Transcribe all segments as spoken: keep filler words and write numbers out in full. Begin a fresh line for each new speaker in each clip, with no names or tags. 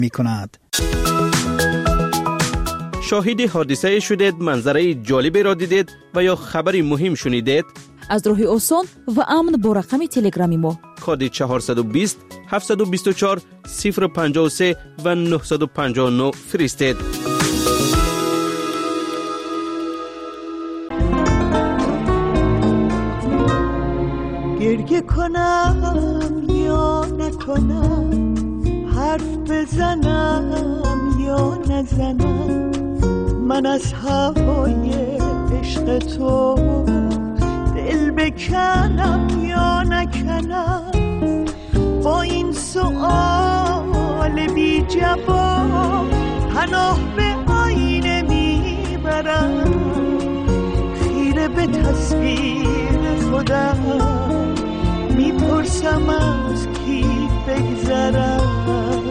می کند.
شاهد حادثه شدید، منظره جالبی را دیدید و یا خبری مهم شنیدید؟
از راه آسان و امن با رقم تلگرامی ما
کد چهارصد و بیست هفتصد و بیست و چهار صفر پنجاه و سه و نهصد و پنجاه و نه فرستید.
گریه کنم یا نکنم، حرف بزنم یا نزنم، من از هوای عشق تو دل بکنم یا نکنم. با این سؤال بی جواب پناه به آینه میبرم، خیره به تصویر خودم میپرسم از کی بگذرم.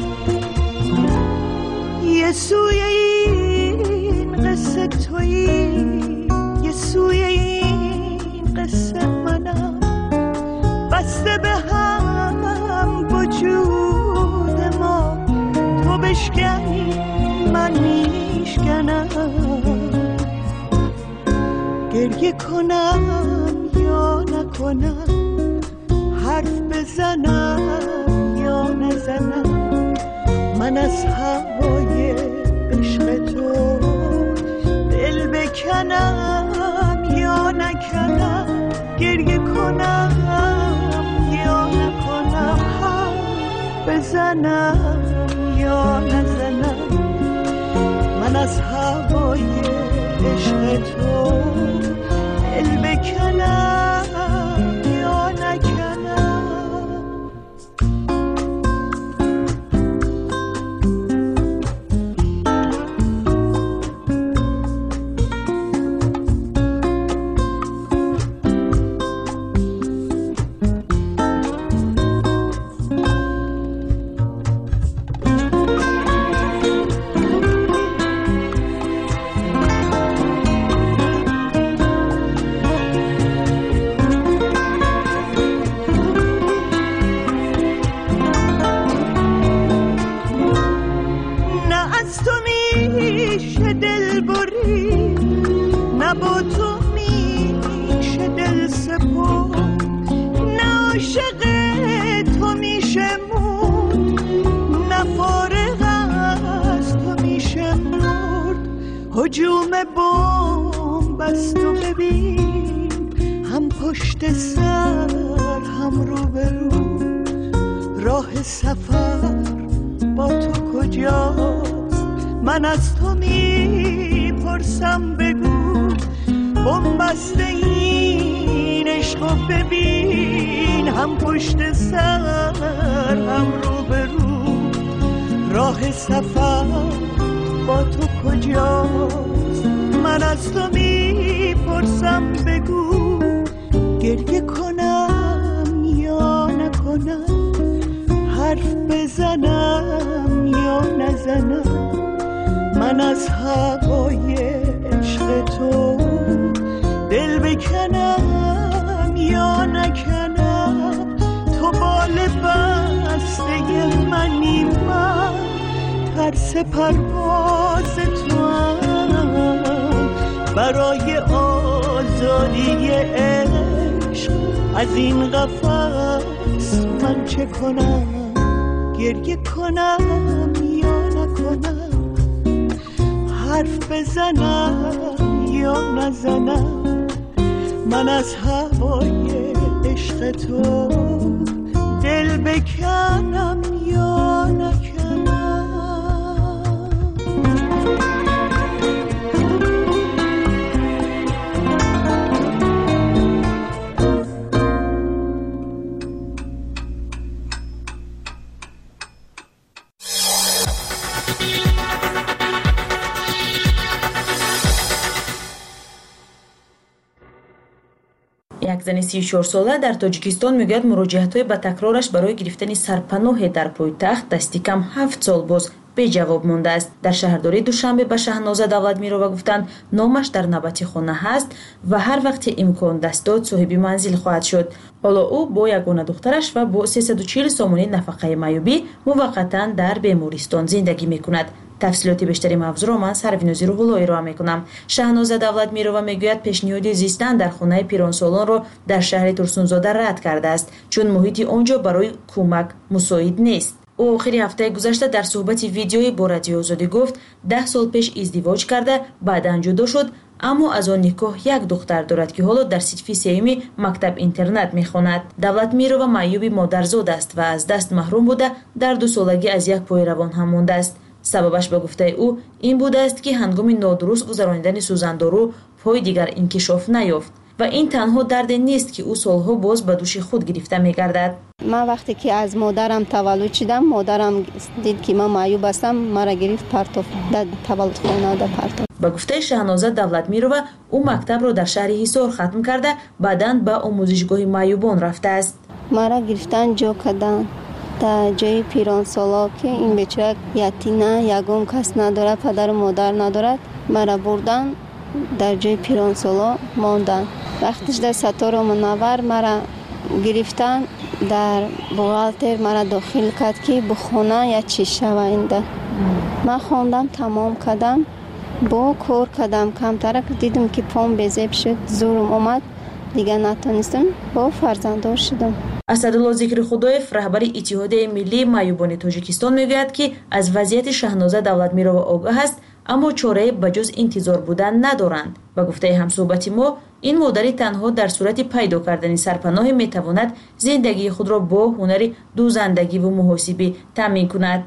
یه سوی این قصه تویی، یه سوی این قصه منم، بسته به هم وجود ما، تو بشکنی من میشکنم. گریه کنم یا نکنم، حرف بزنم یا نزنم، من از هوای عشق تو دل بکنم یا نکنم. گریه کنم یا نکنم، حرف بزنم یا نزنم، من از هوای عشق تو دل بکنم یا نکنم. هجوم بمب است و ببین، هم پشت سر هم رو به رو، راه سفر با تو کجاست؟ من از تو میپرسم بگو، بمب است این عشق و ببین، هم پشت سر هم رو به رو، راه سفر با تو کجاست؟ من از تو میپرسم بگو، گریه کنم یا نکنم، حرف بزنم یا نزنم، من از هوای عشق تو دل بکنم یا نکنم. تو بال بسته منی، من ترس پرواز تو هم، برای آزادی عشق از این قفس من چه کنم؟ گریه کنم یا نکنم، حرف بزنم یا نزنم، من از هوای عشق تو دل بکنم یا نکنم.
یک زن سی و چهار ساله در تاجیکستان میگوید مراجعت‌های با تکرارش برای گرفتن سرپناه در پایتخت دستی کم هفت سال باز بی جواب مانده است. در شهرداری دوشنبه به شهنازه دولتمیرова گفتند نامش در نوبت خانه هست و هر وقت امکان دست داد صاحب منزل خواهد شد. حالا او با یگانه دخترش و با سیصد و چهل سامانه نفقه معیوبی موقتا در بیمارستان زندگی میکند. تفصیلات بیشتری موضوع را من سروینوزی روح‌الله ارائه میکنم. شهنازه دولتمیرова میگوید پیشنهاد زیستن در خانه پیرانسالان را در شهر ترسونزاده رد کرده است چون محیط آنجا برای کمک مساعد نیست. او آخر هفته گذشته در صحبت ویدیویی با رادیو آزادی گفت ده سال پیش ازدواج کرده بعداً جدا شد اما از آن نکاح یک دختر دارد که حالا در صف سیوم مکتب اینترنت میخواند. دولتمیرова معیوب مادرزاد است و از دست محروم بوده در دو سالگی از یک پای روان هم مانده است. سببش به گفته او این بوده است که هنگام نادرست گذراندن سوزندارو پای دیگر انکشاف نیافت و این تنها درد نیست که او سالها باز به دوش خود گرفته میگردد.
من وقتی که از مادرم تولد شدم مادرم دید که من معیوب هستم مرا گرفت پرتاب در تولد خانه در پرتاب.
به گفته شهنازه دولتمیرова او مکتب را در شهر حصار ختم کرده بعداً به آموزشگاه معیوبان رفته است.
مرا گرفتن جا کردن در جای پیرانسالا که این بچه یتیمه یگان کس نداره پدر و مادر ندارد مرا بردن در جای پیرانسالا ماندن. وقتش در ستاره منور مرا گرفتن در بوغالتر مرا داخل کرد که بخونه یا چی شوینده. من خواندم تمام کردم با کار کردم کمتر دیدم که پام بزیب شد زورم اومد دیگه نتونستم با فرزنددار شدم.
اسدالله ذکر خدایف رهبر اتحادیه ملی معیوبان تاجیکستان میگوید که از وضعیت شهنازه دولتمیرova آگاه است اما چاره بجز انتظار بودن ندارند. با گفته همصحبت ما این مادری تنها در صورت پیدا کردن سرپناه میتواند زندگی خود را با هنر دوزندگی و محاسبه تامین کند.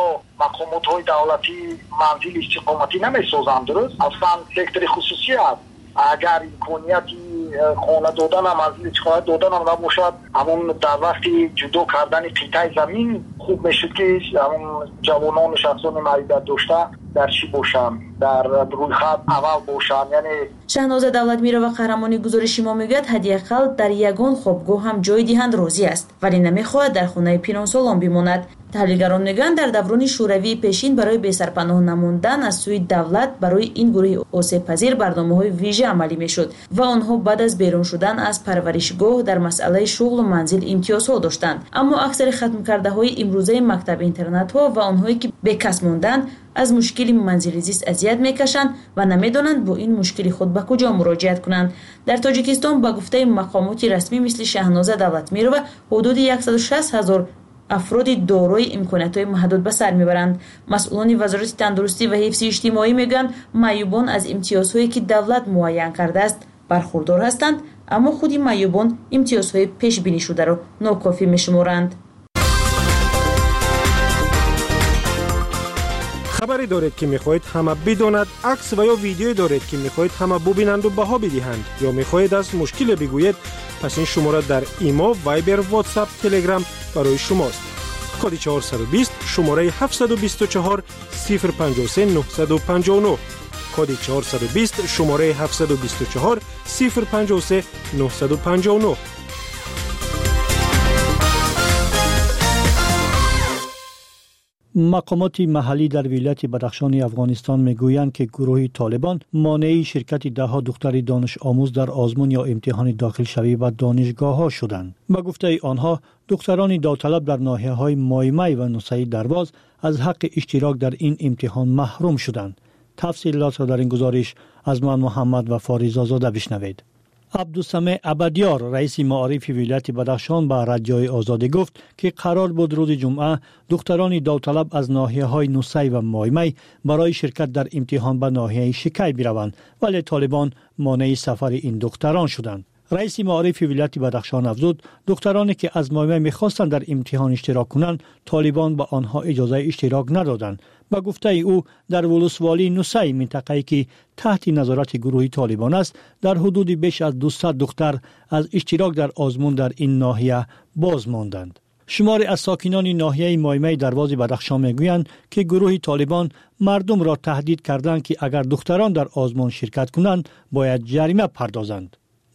مقامات دولتی منزل استقامتی نمیسازند درست اصلا سکتور خصوصی است. اگر امکانیتی خانه دادن منزل چقدر دادن هم نباشد همون در وقتی جدا کردن قطعه زمین خوب میشد که همون جوانان و شخصان معیوبیت داشته در چی باشن در روی خط اول باشن. یعنی
شهنازه دولتمیرova قهرمانی گزارشی ما میگوید حداقل در یگان خوابگاه هم جای دهند راضی است ولی نمیخواهد در خانه پیرانسالان بماند. تحلیلگران میگویند در دوران شوروی پیشین برای بی‌سرپناه نماندن از سوی دولت برای این گروه آسیب پذیر برنامه‌های ویژه عملی میشد و آنها بعد از بیرون شدن از پرورشگاه در مسئله شغل و منزل امتیازها داشتند. اما اکثر ختم کرده های امروزه مکتب اینترنت ها و آنهایی که بیکس ماندند از مشکل منزل زیست اذیت میکشند و نمیدانند با این مشکل خود به کجا مراجعت کنند. در تاجیکستان با گفته مقامات رسمی مثل شهنازه دولتمیرova حدود صد و شصت هزار افراد دارای امکانات‌های محدود به سر میبرند. مسئولان وزارت تندرستی و حفظ اجتماعی میگن معیوبان از امتیازهایی که دولت معین کرده است برخوردار هستند اما خود معیوبان امتیازهای پیش بینی شده را ناکافی میشمارند.
خبری دارید که میخواهید همه بداند، عکس و یا ویدیویی دارید که میخواهید همه ببینند و بها بدهند یا میخواهید از مشکل بگویید پس این شماره در ایما، وایبر، واتساپ، تلگرام برای شماست. کد چهارصد و بیست شماره هفتصد و بیست و چهار صفر پنجاه و سه نهصد و پنجاه و نه کد چهارصد و بیست شماره هفتصد و بیست و چهار صفر پنجاه و سه نهصد و پنجاه و نه.
مقامات محلی در ولایت بدخشان افغانستان میگویند که گروه طالبان مانع شرکت ده ها دختر دانش آموز در آزمون یا امتحان داخل شوی و دانشگاه ها شدند. با گفته آنها دختران داوطلب در ناحیه های مایمای و نوسعی درواز از حق اشتراک در این امتحان محروم شدند. تفصیلات را در این گزارش از من محمد و فاریزا زاده بشنوید. عبدالسمع عبدیار رئیس معارف ولایت بدخشان به رادیوی آزادی گفت که قرار بود روز جمعه دختران داوطلب از ناحیه‌های نوسعی و مایمای برای شرکت در امتحان به ناحیه شکی بروند ولی طالبان مانع سفر این دختران شدند. رئیس معارف ولایت بدخشان افزود دخترانی که از مایمای می‌خواستند در امتحان اشتراک کنند طالبان به آنها اجازه اشتراک ندادند. با گفته او در ولسوالی نوسعی منطقه‌ای که تحت نظارت گروه طالبان است در حدود بیش از دویست دختر از اشتراک در آزمون در این ناحیه باز ماندند. شماری از ساکنان ناحیه مایمای درواز بدخشان میگویند که گروه طالبان مردم را تهدید کردند که اگر دختران در آزمون شرکت کنند باید جریمه پردازند.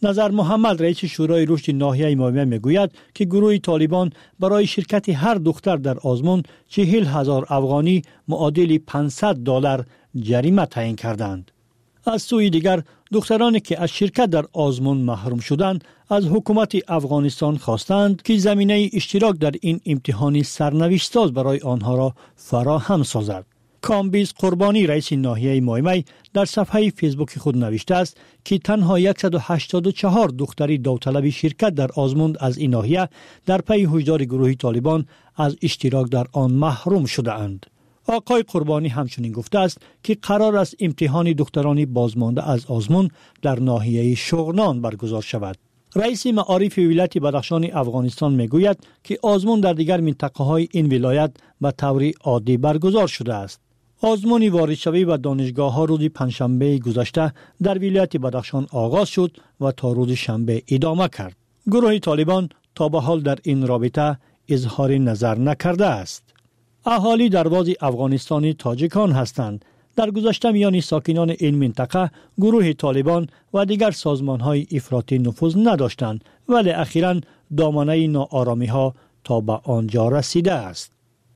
نظر محمد رئیس شورای رشد ناحیه مایمه میگوید که گروه طالبان برای شرکت هر دختر در آزمون چهل هزار افغانی معادل پانصد دلار جریمه تعیین کردند. از سوی دیگر دخترانی که از شرکت در آزمون محروم شدند از حکومت افغانستان خواستند که زمینه اشتراک در این امتحان سرنوشت ساز برای آنها را فراهم سازد. کامبیز قربانی رئیس ناحیه مایمه در صفحه فیسبوک خود نوشته است که تنها صد و هشتاد و چهار دختری داوطلب شرکت در آزمون از این ناحیه در پی هشدار گروه طالبان از اشتراک در آن محروم شده اند. آقای قربانی همچنین گفته است که قرار است امتحان دخترانی بازمانده از آزمون در ناحیه شغنان برگزار شود. رئیس معارف ولایت بدخشان افغانستان میگوید که آزمون در دیگر منطقه های این ولایت به طور عادی برگزار شده است. آزمون واردشوی و دانشگاه ها روز پنجشنبه گذشته در ولایت بدخشان آغاز شد و تا روز شنبه ادامه کرد. گروه طالبان تا به حال در این رابطه اظهار نظر نکرده است. اهالی درواز افغانستانی تاجیکان هستند. در گذشته میان ساکنان این منطقه گروه طالبان و دیگر سازمان‌های افراطی نفوذ نداشتند، ولی اخیراً دامنه ناآرامی‌ها تا به آنجا رسیده است.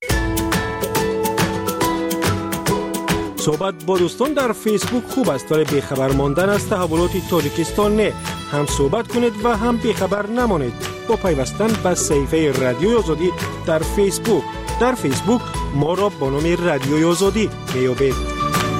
صحبت با دوستان در فیسبوک خوب است، ولی بیخبر ماندن از تحولات تاجیکستان نه. هم صحبت کنید و هم بیخبر نمانید با پیوستن به صفحه رادیوی آزادی در فیسبوک. در فیسبوک ما را با نام رادیوی آزادی میابید.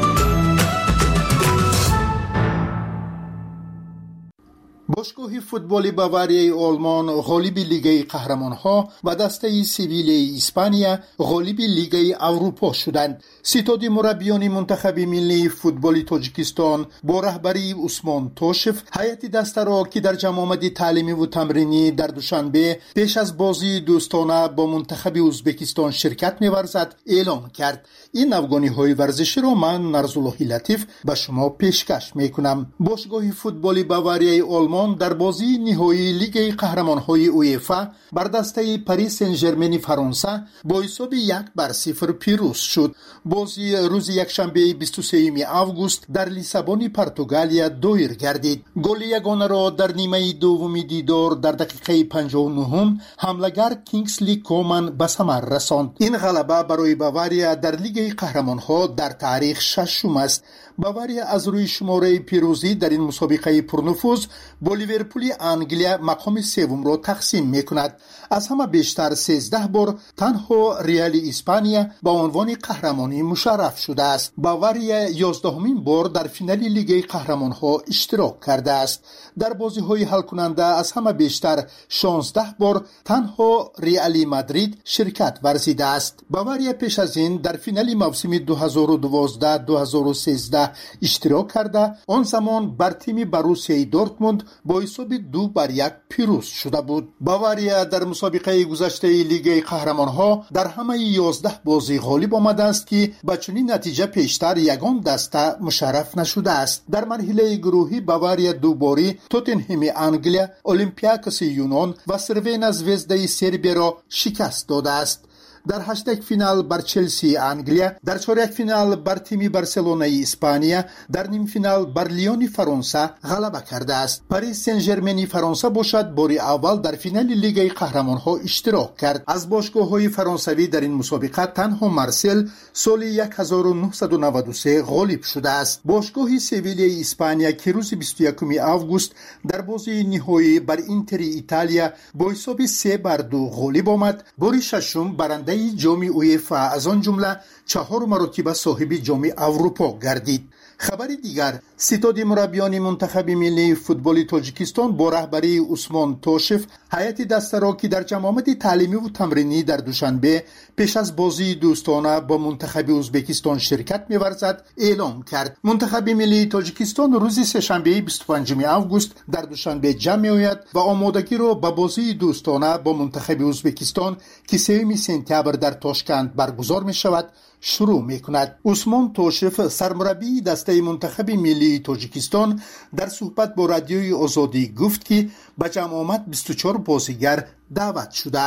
باشگاه فوتبال باواریای آلمان غالب لیگ قهرمان‌ها و دسته سیویل اسپانیا غالب لیگ اروپا شدند. ستاد مربیان منتخب ملی فوتبال تاجیکستان با رهبری عثمان توشف هیئت دسته را که در جمع آمد تعلیمی و تمرینی در دوشنبه پیش از بازی دوستانه با منتخب ازبکستان شرکت می‌ورزد اعلام کرد. این افغانی‌های ورزشی را من نرزالله لطیف به شما پیشکش می‌کنم. باشگاه فوتبال باواریای آلمان در بازی نهایی لیگ قهرمان‌های اوئفا بر دسته پاریس سن ژرمن فرانسه با حساب یک بر صفر پیروز شد. بازی روز یکشنبه بیست و سوم آگوست در لیسابون پرتغالیا دایر گردید. گل یگانه را در نیمه دوم دیدار در دقیقه پنجاه و نه حمله‌گر کینگسلی کومن به ثمر رساند. این غلبه برای باواریا در لیگ قهرمان‌ها در تاریخ ششم است. باواریا از روی شماره پیروزی در این مسابقه پرنفوذ با لیورپول انگلیا مقام سوم را تقسیم می‌کند. از همه بیشتر سیزده بار تنها ریال اسپانیا با عنوان قهرمانی مشرف شده است. باواریا یازدهمین بار در فینال لیگ قهرمان‌ها اشتراک کرده است. در بازی‌های حل کننده از همه بیشتر شانزده بار تنها ریال مادرید شرکت ورزیده است. باواریا پیش از این در فینال موسم دو هزار و دوازده دو هزار و سیزده اشتراک کرده، آن زمان بر تیم بروسیای دورتموند با حساب دو بر یک پیروز شده بود. باواریا در مسابقه گذشته لیگ قهرمان‌ها در همه یازده بازی غالب آمده است که با چنین نتیجه پیشتر یگان دسته مشرف نشده است. در مرحله گروهی باواریا دو باری توتنهام انگلیا، اولمپیاکوس یونان و سروینا زوزدای سربیا را شکست داده است. در هشتگ فینال بر چلسی انگلیا، در چهارک فینال بر تیم بارسلونا اسپانیا، در نیم فینال بر لیون فرانسه غلبه کرده است. پاریس سن ژرمن فرانسه باشد باری اول در فینال لیگ قهرمان‌ها اشتراک کرد. از باشگاه‌های فرانسوی در این مسابقه تنها مارسل سال هزار و نهصد و نود و سه غالب شده است. باشگاه سیویل اسپانیا که روز بیست و یکم آگوست در بازی نهایی بر اینتر ایتالیا با حساب سه بر دو غالب آمد. باری ششم برنده جام اوئفا از آن جمله چهار مرتبه صاحب جام اروپا گردید. خبر دیگر، ستاد مربیان منتخب ملی فوتبال تاجیکستان با رهبری عثمان توشف هیئت دسته را که در جمع آمد تعلیمی و تمرینی در دوشنبه پیش از بازی دوستانه با منتخب ازبکستان شرکت می‌ورزد اعلام کرد. منتخب ملی تاجیکستان روز سه‌شنبه بیست و پنجم آگوست در دوشنبه جمع می‌آید و آمادگی را به بازی دوستانه با منتخب ازبکستان که سوم سپتامبر در تاشکند برگزار می‌شود شروع می‌کند. عثمان توشف سرمربی دسته منتخب ملی تاجیکستان در صحبت با رادیوی آزادی گفت که به جمع آمد بیست و چهار بازیگر دعوت شده است.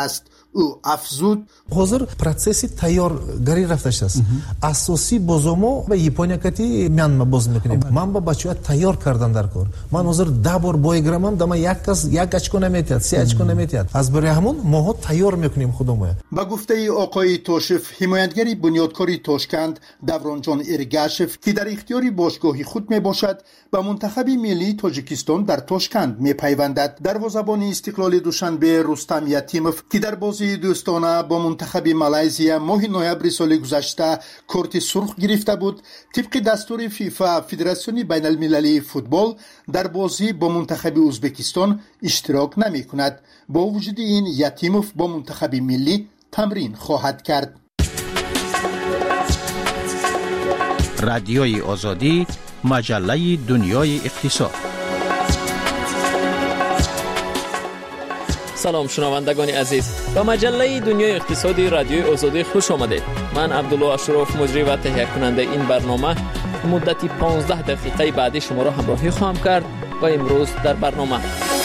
او افزود
حاضر پروسس تیارگری رفتش است. اساسی بازمو به یپونیا کتی میان باز میکنیم. من با بچه‌ها تیار کردم در کار. من حاضر ده بار بایگرامم دما یک کس یک اچکو نمیتیاد، سه اچکو نمیتیاد. از برای همون ما تیار میکنیم خودمون.
با گفته آقای توشف، حمایتگری بنیادکاری تاشکند دورانجان ارگاشف که در اختیار باشگاهی خود میباشد با منتخب ملی تاجیکستان در تاشکند میپیوندد. دروازه‌بان استقلال دوشنبه رستم یتیموف که در بازی دوستانه با منتخب مالزیا ماه نوامبر سال گذشته کارت سرخ گرفته بود، طبق دستور فیفا فدراسیون بین المللی فوتبال در بازی با منتخب ازبکستان اشتراک نمی کند. با وجود این یتیموف با منتخب ملی تمرین خواهد کرد.
رادیوی آزادی، مجله دنیای اقتصاد.
سلام شنوندگان عزیز، به مجله دنیای اقتصادی رادیوی آزادی خوش آمدید. من عبدالله اشرف مجری و تهیه کننده این برنامه مدتی پانزده دقیقه بعدی شما را همراهی خواهم کرد و امروز در برنامه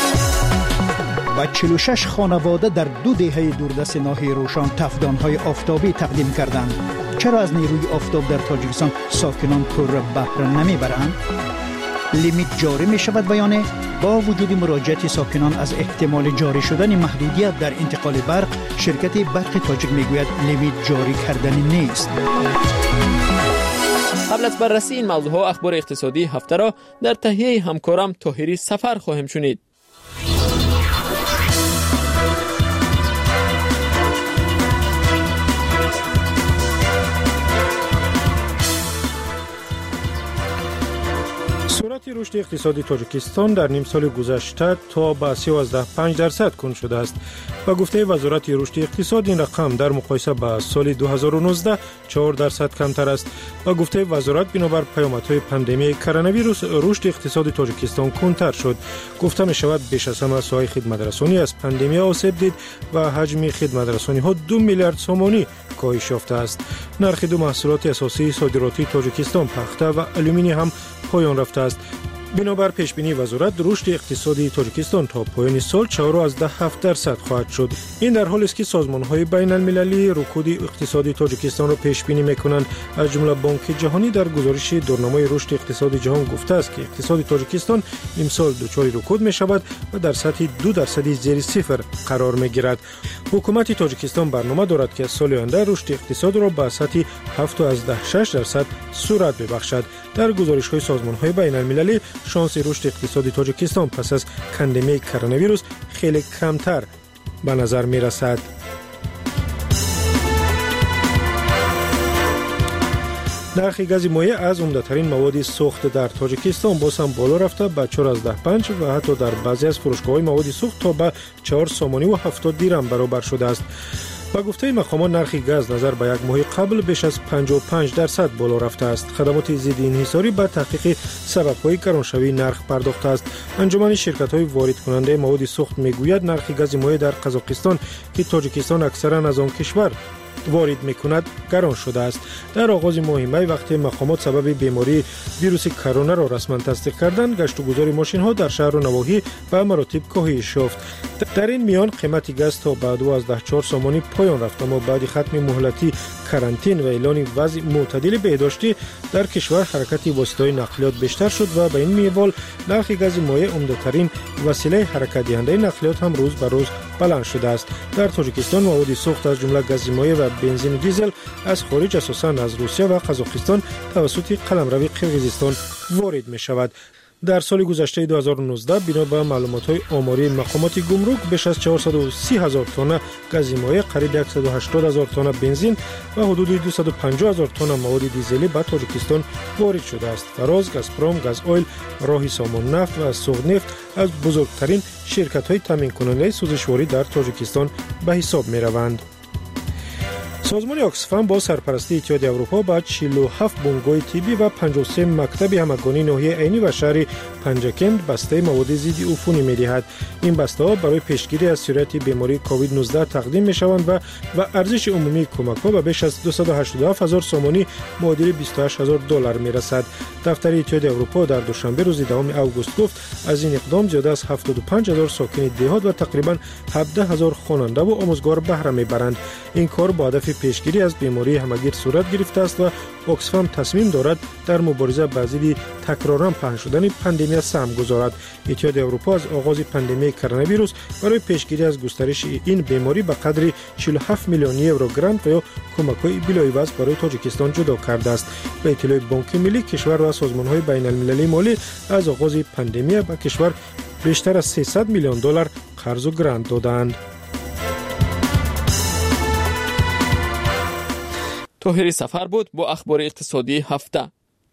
و چهل و شش خانواده در دو دهه دوردست ناحیه روشن تفدان‌های آفتابی تقدیم کردند. چرا از نیروی آفتاب در تاجیکستان ساکنان پر بهره نمیبرند؟ لیمیت جاری می شود بیانه با وجود مراجعت ساکنان از احتمال جاری شدن محدودیت در انتقال برق، شرکت برق تاجیک میگوید لیمیت جاری کردنی نیست.
قبل از بررسی این موضوع ها اخبار اقتصادی هفته را در تهیه همکارم طاهری سفر خواهیم شنید.
سرعت رشد اقتصادی تاجیکستان در نیم سال گذشته تا به سیزده و پنج درصد کند شده است. با گفته وزارت رشد اقتصاد این رقم در مقایسه با سال دو هزار و نوزده چهار درصد کمتر است. با گفته وزارت بنابر پیامدهای پاندمی کرونا ویروس رشد اقتصادی تاجیکستان کندتر شد. گفته می شود بیش از همه ساحه خدمترسانی از پاندمی آسیب دید و حجم خدمترسانی ها دو میلیارد سومانی کاهش یافته است. نرخ دو محصولات اساسی صادراتی تاجیکستان پخته و آلومینی هم پایان رفته است. بنابر پیشبینی وزارت رشد اقتصادی تاجیکستان تا پایان سال چهار و هفت درصد خواهد شد. این در حالی است که سازمان‌های بین المللی رکود اقتصادی تاجیکستان را پیش بینی می‌کنند. از جمله بانک جهانی در گزارش دورنامه رشد اقتصادی جهان گفته است که اقتصاد تاجیکستان امسال دچار رکود می‌شود و در سطح دو درصدی زیر صفر قرار می‌گیرد. حکومت تاجیکستان برنامه دارد که سال آینده رشد اقتصاد را به سطح هفت و شش درصد سرعت ببخشد. در گزارش‌های سازمان‌های بین المللی شانس رشد اقتصادی تاجیکستان پس از پاندمی کرونا ویروس خیلی کمتر به نظر می رسد. نرخ گاز مایع از عمده‌ترین مواد سوخت در تاجیکستان باز هم بالا رفته به چهار و پنج و حتی در بعضی از فروشگاه‌های مواد سوخت تا به چهار سومانی و هفتاد دیرم برابر شده است. با گفته مقامات نرخ گاز نظر به یک ماه قبل بیش از پنجاه و پنج درصد بالا رفته است. خدمات ضد انحصاری به تحقیق سبب‌های گرانشوی نرخ پرداخته است. انجمن شرکت‌های وارد کننده مواد سوخت میگوید نرخ گاز مایع در قزاقستان که تاجیکستان اکثرا از آن کشور وارد میکند گران شده است. در آغاز ماه می وقتی مقامات سبب بیماری ویروس کرونا را رسما تصدیق کردند، گشت و گذار ماشین ها در شهر و نواحی به مراتب کاهش یافت. در این میان قیمت گاز تا به دوازده و چهار سومانی پایان رفت، اما بعد ختم مهلتی کرانتین و اعلان وضع معتدل بهداشتی در کشور حرکت واسطه‌های نقلیات بیشتر شد و به این منوال نرخ گاز مایع عمده‌ترین وسیله حرکت دهنده نقلیات هم روز به روز بلند شده است. در تاجیکستان مواد سوخت از جمله گاز مایع و بنزین و دیزل از خارج اساساً از روسیه و قزاقستان توسط قلمرو قرقیزستان وارد می شود. در سال گذشته دو هزار و نوزده بنا به معلومات‌های آماری مقامات گمرک بیش از چهارصد و سی هزار تن گاز مایع، قریب صد و هشتاد هزار تن بنزین و حدود دویست و پنجاه هزار تن مواد دیزلی به تاجیکستان وارد شده است. فراز، گازپروم، گاز اویل، راهی سامان نفت و سوخت نفت از بزرگترین شرکت‌های تامین کننده سوزشواری در تاجیکستان به حساب می‌روند. سازمان اکسفام با سرپرستی اتحادیه اروپا با چهل و هفت بنگاه طبی و پنجاه و سه مکتب همگانی ناحیه عینی و شهر پنجکند بسته مواد ضد عفونی می‌دهد. این بسته‌ها برای پیشگیری از سرایت بیماری کووید نوزده تقدیم می‌شوند و و ارزش عمومی کمک‌ها به بیش از دویست و هشتاد و هفت هزار سومانی معادل بیست و هشت هزار دلار می‌رسد. دفتر اتحادیه اروپا در دوشنبه روز دهم اوگوست گفت از این اقدام زیاده از هفتاد و پنج هزار ساکن دهات و تقریباً هفده هزار خواننده و آموزگار بهره می‌برند. این کار با هدف پیشگیری از بیماری همگیر صورت گرفته است و اکسفام تصمیم دارد در مبارزه با ضد تکرارا پهن شدن پاندمی سهم گذارد. اتحادیه اروپا از آغاز پاندمی کرونا ویروس برای پیشگیری از گسترش این بیماری به قدر چهل و هفت میلیون یورو گرانت و یا کمک‌های بلایوز برای تاجیکستان جدا کرده است. به اطلاع بانک ملی کشور و سازمان‌های بین‌المللی مالی از آغاز پاندمی به کشور بیشتر از سیصد میلیون دلار قرض و گرانت دادند.
طاهری سفر بود با اخبار اقتصادی هفته.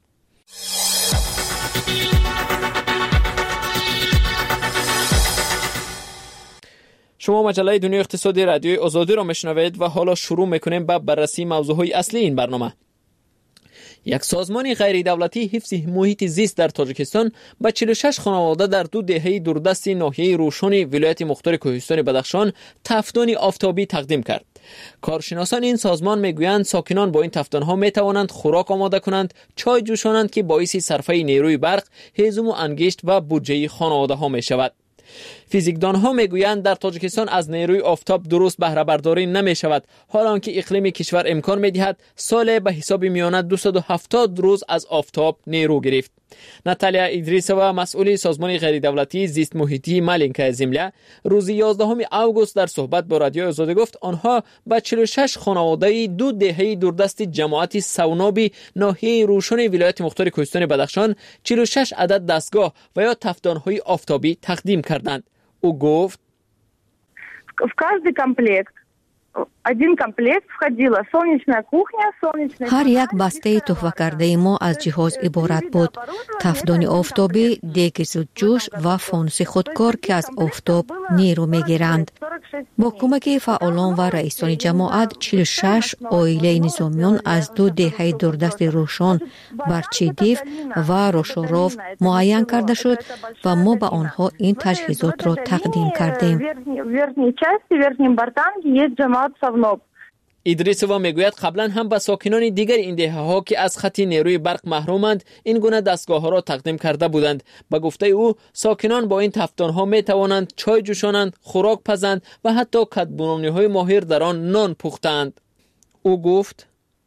شما مجله دنیای اقتصادی رادیوی آزادی را میشنوید و حالا شروع میکنیم با بررسی موضوعهای اصلی این برنامه. یک سازمان غیر دولتی حفظ محیط زیست در تاجیکستان با چهل و شش خانواده در دو دهه دوردست ناحیه روشن ولایت مختار کوهستان بدخشان تفدان آفتابی تقدیم کرد. کارشناسان این سازمان میگویند ساکنان با این تفدان‌ها میتوانند خوراک آماده کنند، چای جوشانند که باعث صرفه نیروی برق، هیزم و انگشت و بودجه خانواده‌ها میشود. فیزیکدانها میگویند در تاجیکستان از نیروی آفتاب درست بهره برداری نمی شود، حالا آنکه اقلیم کشور امکان میدهد سال به حساب میانه دویست و هفتاد روز از آفتاب نیرو گرفت. ناتالیا ایدریسووا مسئول سازمان غیر دولتی زیست محیطی مالینکا زمله روز یازدهم اوگوست در صحبت با رادیو آزادی گفت آنها با چهل و شش خانواده دو دهه دوردست جماعت سونابی ناحیه روشن ولایت مختار کوهستان بدخشان چهل و شش عدد دستگاه و یا تفدان‌های آفتابی تقدیم کردند. او گفت
в каждый комплект один комплект входила солнечная кухня, солнечный
هر یک بسته تحفه کرده ما از جهاز عبارت بود: تفدان آفتابی، دیگ زودجوش و فانوس خودکار که از آفتاب نیرو میگیرند. با کمک فعالان و رئیسان جماعت چهل و شش عائله نظامیان از دو دهه دوردست روشن برچیدیف و روشاراف معین کرده شد و ما به آنها این تجهیزات را تقدیم کردیم.
ایدریسووا میگوید قبلا هم به ساکنان دیگر این دهه ها که از خط نیروی برق محرومند این گونه دستگاه ها را تقدیم کرده بودند. به گفته او ساکنان با این تفدان ها می توانند چای جوشانند، خوراک پزند و حتی کدبونانی های ماهر در آن نان پختند. او گفت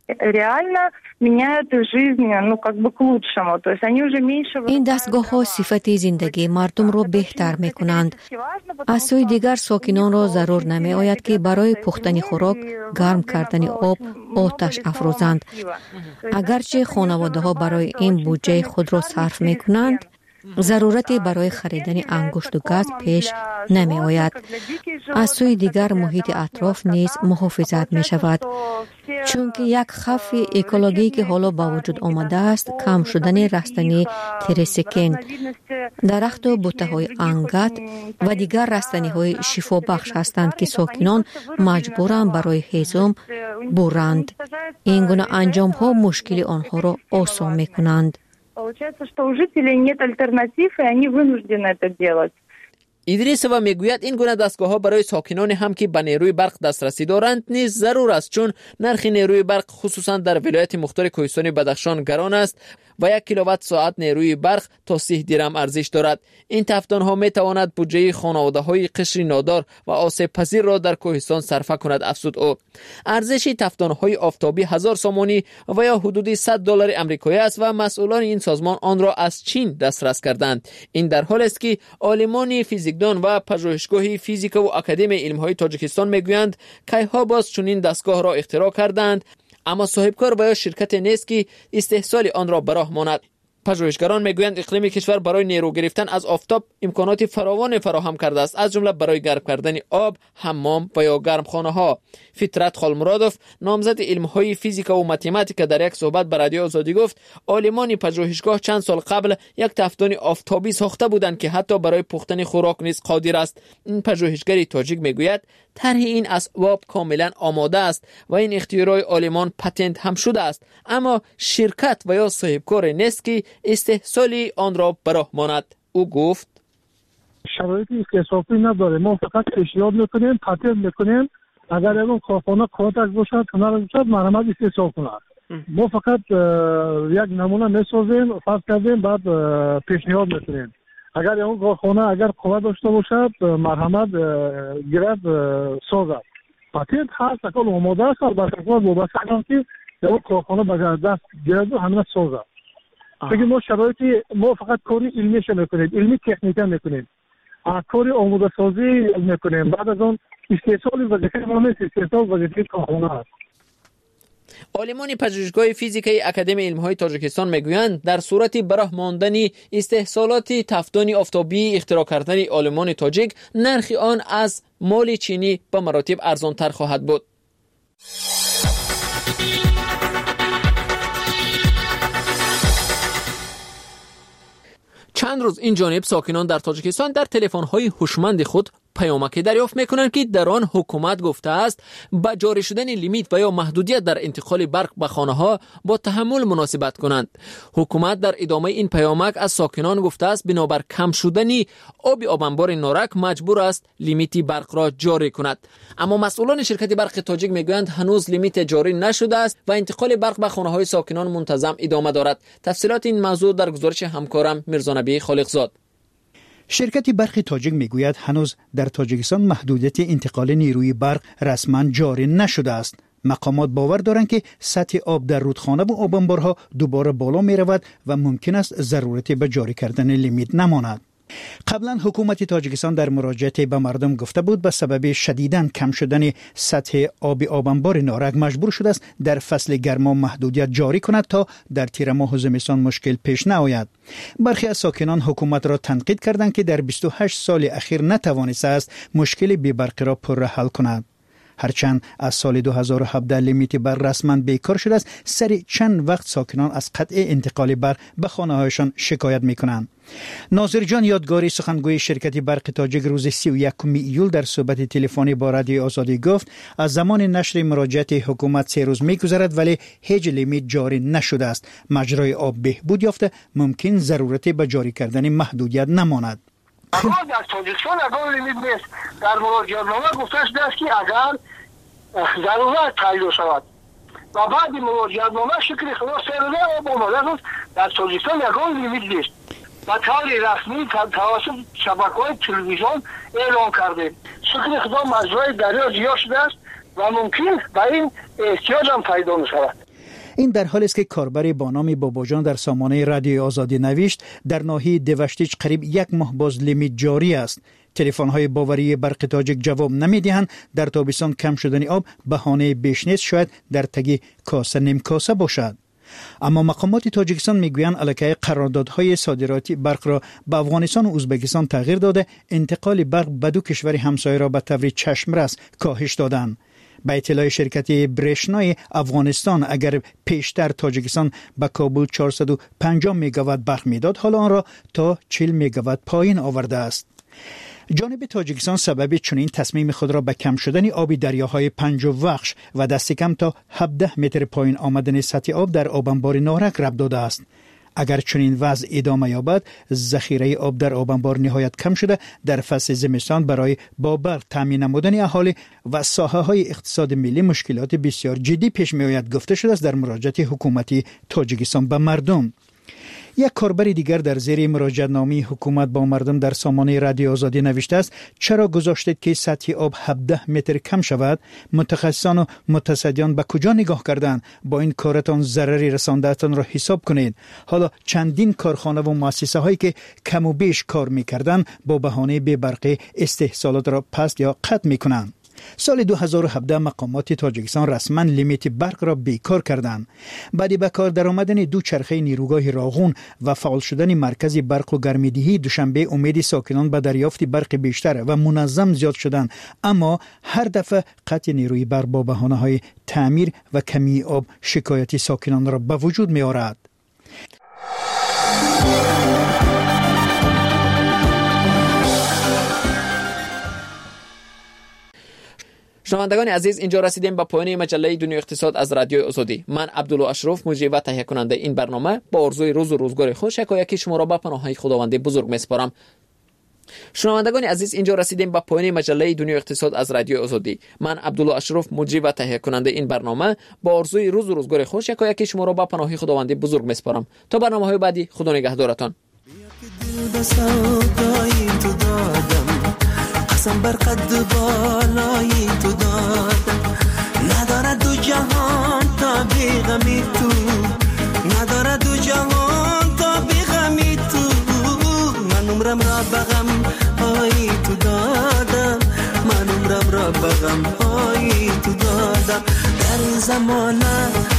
این دستگاه ها صفت زندگی مردم را بهتر می کنند. از سوی دیگر ساکنان را ضرور نمی آید که برای پختن خوراک گرم کردن آب آتش افروزند. اگرچه خانواده ها برای این بودجه خود را صرف می کنند، ضرورتی برای خریدن انگشت و گاز پیش نمی آید. از سوی دیگر محیط اطراف نیز محافظت می شود، چون که یک خف اکولوژی که حالا با وجود آمده است کم شدن رستنی تریسکین، درخت و بوته های انگت و دیگر رستنی های شفا بخش هستند که ساکنان مجبورند برای هیزم برند. این گونه انجام ها مشکل آنها را آسان می کنند.
Получается, что у жителей нет альтернатив, и они вынуждены это делать.
ایدریسووا میگوید این گونه دستگاه ها برای ساکنان هم که به نیروی برق دسترسی دارند نیز ضرور است، چون نرخ نیروی برق خصوصا در ولایت مختار کوهستان بدخشان گران است و یک کیلووات ساعت نیروی برق تا سی درم ارزش دارد. این تفدان ها می تواند بودجه خانواده های قشر نادار و آسیب پذیر را در کوهستان صرفه کند. افزود او ارزش تفدان های آفتابی هزار سومانی و یا حدود صد دلار آمریکایی است و مسئولان این سازمان آن را از چین دسترس کردند. این در حالی است که عالمان فیزیکدان و پژوهشگاه فیزیک و اکادمی علم‌های تاجیکستان میگویند کیها باز چنین دستگاه را اختراع کردند، اما صاحبکار و یا شرکت نیست که استحصال آن را براه ماند. پژوهشگران میگویند اقلیم کشور برای نیرو گرفتن از آفتاب امکانات فراوان فراهم کرده است، از جمله برای گرم کردن آب، حمام و یا گرمخانه ها. فطرت خالمرادوف، نامزد علم‌های فیزیک و متماتیک، در یک صحبت به رادیو آزادی گفت عالمان پژوهشگاه چند سال قبل یک تفدان آفتابی ساخته بودند که حتی برای پختن خوراک نیز قادر است. این پژوهشگر تاجیک میگوید طرح این اسباب کاملا آماده است و این اختراع آلمان پتنت هم شده است، اما شرکت و یا صاحبکار نیست که استحصال آن را براه ماند. او گفت
شرایطی استحصالی نداره، ما فقط پیشنهاد میکنیم، پتنت میکنیم، اگر اون کارخانه کاتک باشد هنر باشد مرمت استحصال کنه. ما فقط یک نمونه میسازیم، فرض کردیم، بعد پیشنهاد میکنیم. اگر اون کارخانه اگر قوت داشته باشد مرحمت گیرد سازد. پتنت هست، اکل آماده است، البته کار وابسته است که اون کارخانه به دست گیرد و همه سازد. بگیم ما شرایطی ما فقط کاری علمیش میکنیم، علمی تکنیکی میکنیم، کاری آماده سازی میکنیم، بعد از اون استحصال وظیفه ما نیست، استحصال وظیفه کارخانه است.
عالمان پژوهشگاه فیزیکی اکادمی علم‌های تاجیکستان میگویند در صورت براه ماندن استحصالات تفدان آفتابی اختراع کردن عالمان تاجیک، نرخ آن از مال چینی به مراتب ارزان‌تر خواهد بود. چند روز این جانب ساکنان در تاجیکستان در تلفن‌های هوشمند خود پیامکی دریافت میکنند که در آن حکومت گفته است با جاری شدن لیمیت و یا محدودیت در انتقال برق به خانه‌ها با تحمل مناسبت کنند. حکومت در ادامه این پیامک از ساکنان گفته است بنابر کم شدن آب آبانبار نارک مجبور است لیمیت برق را جاری کند. اما مسئولان شرکت برق تاجیک میگویند هنوز لیمیت جاری نشده است و انتقال برق به خانه‌های ساکنان منتظم ادامه دارد. تفصیلات این موضوع در گزارش همکارم میرزا نبی خالقزاد.
شرکت برق تاجیک میگوید هنوز در تاجیکستان محدودیت انتقال نیروی برق رسما جاری نشده است. مقامات باور دارند که سطح آب در رودخانه و آبانبارها دوباره بالا می رود و ممکن است ضرورتی به جاری کردن لیمیت نماند. قبلا حکومت تاجیکستان در مراجعه به مردم گفته بود به سبب شدیداً کم شدن سطح آب آبانبار نارک مجبور شده است در فصل گرما محدودیت جاری کند تا در تیر ماه و زمستان مشکل پیش نیاید. برخی از ساکنان حکومت را تنقید کردند که در بیست و هشت سال اخیر نتوانسته است مشکل بی برق را پر حل کند. هرچند از سال دو هزار و هفده لیمیت برق رسما بیکار شده است، سر چند وقت ساکنان از قطع انتقال برق به خانه‌هایشان شکایت می‌کنند. ناظر جان یادگاری سخنگوی شرکت برق تاجیک روز سی و یکم ایول در صحبت تلفنی با رادیو آزادی گفت از زمان نشر مراجعه حکومت سه روز می‌گذرد ولی هیچ لیمیت جاری نشده است. مجرای آب بهبود یافته، ممکن ضرورتی به جاری کردن محدودیت نماند.
اما در تاجیکستان اگر لیمیت نیست، در مراجعه‌نامه گفته شده است که اگر ضرورت تعیین شود و بعد مراجعه‌نامه شکل خلاص سرده آب آماده است، در تاجیکستان اگر لیمیت نیست و طور رسمی توسط شبکه‌های تلویزیون اعلام کرده شکل خدا مجرای دریا زیاد شده است و ممکن به این احتیاج هم پیدا می‌شود.
این در حالی است که کاربر با نام باباجان در سامانه رادیو آزادی نوشت در ناحیه دوشتیچ قریب یک ماه باز لیمیت جاری است. تلفن‌های باوری برق تاجیک جواب نمی‌دهند. در تابستان کم شدن آب بهانه بیش نیست، شاید در تگی کاسه نیم کاسه باشد. اما مقامات تاجیکستان میگویند علاقه قراردادهای صادراتی برق را به افغانستان و ازبکستان تغییر داده، انتقال برق به دو کشور همسایه را به طور چشمرس کاهش دادند. به اطلاع شرکت برشنای افغانستان اگر پیشتر تاجیکستان به کابل چهارصد و پنجاه مگاوات برق میداد، حالا آن را تا چهل مگاوات پایین آورده است. جانب تاجیکستان سبب چنین تصمیم خود را به کم شدن آب دریاهای پنج و وخش و دست کم تا هفده متر پایین آمدن سطح آب در آبانبار نارک ربط داده است. اگر چنین وضع ادامه یابد، ذخیره آب در آبانبار نهایت کم شده در فصل زمستان برای با برق تامین نمودن اهالی و ساحه‌های اقتصاد ملی مشکلات بسیار جدی پیش می‌آید گفته شده است در مراجعه حکومتی تاجیکستان به مردم. یک کاربر دیگر در زیر مراجعه‌نامه حکومت با مردم در سامانه رادیو آزادی نوشته است چرا گذاشتید که سطح آب هفده متر کم شود؟ متخصصان و متصدیان به کجا نگاه کردند؟ با این کارتان ضرری رسانده‌تان را حساب کنید. حالا چندین کارخانه و مؤسسه هایی که کم و بیش کار می‌کردند با بهانه بی برقی استحصالات را پس یا قطع می‌کنند.
سال دو هزار و هفده مقامات تاجیکستان رسما لیمیت برق را بیکار کردند. بعد به کار درآمدن دو چرخه نیروگاه راغون و فعال شدن مرکز برق و گرمایدهی دوشنبه امید ساکنان به دریافت برق بیشتر و منظم زیاد شدند، اما هر دفعه قطع نیروی برق با بهانه‌های تعمیر و کمی آب شکایت ساکنان را به وجود می آورد.
شنوندگان عزیز، اینجا رسیدیم به پایان مجله دنیای اقتصاد از رادیو آزادی. من عبدالله اشرف، مجری و تهیه کننده این برنامه، با آرزوی روز و روزگار خوش یکایک شما را به پناههای خداوند بزرگ میسپارم. شنوندگان عزیز، اینجا رسیدیم به پایان مجله دنیای اقتصاد از رادیو آزادی. من عبدالله اشرف، مجری و تهیه کننده این برنامه، با آرزوی روز و روزگار خوش یکایک شما را به پناههای خداوند بزرگ میسپارم. تا برنامه‌های بعدی، خدا نگهدارتان. قسم بر قد بالای تو دادم، نداره دو جهان تا بی غمی تو، نداره دو جهان تا بی غمی تو. من عمرم را بغم های تو دادم، من عمرم را بغم های تو دادم. در این زمانه